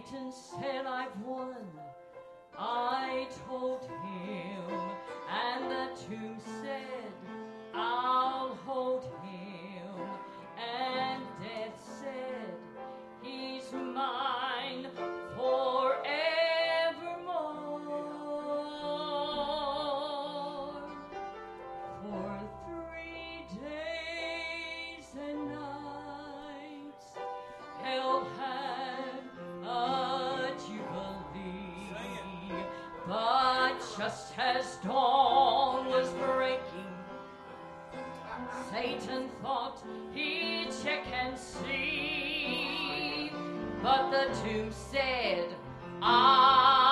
Satan said, I've won. I told him, and the tomb said, I'll hold him, and death said, he's mine forevermore. For 3 days and nights, hell had a jubilee, but just as dawn was breaking, Satan thought he'd check and see, but the tomb said,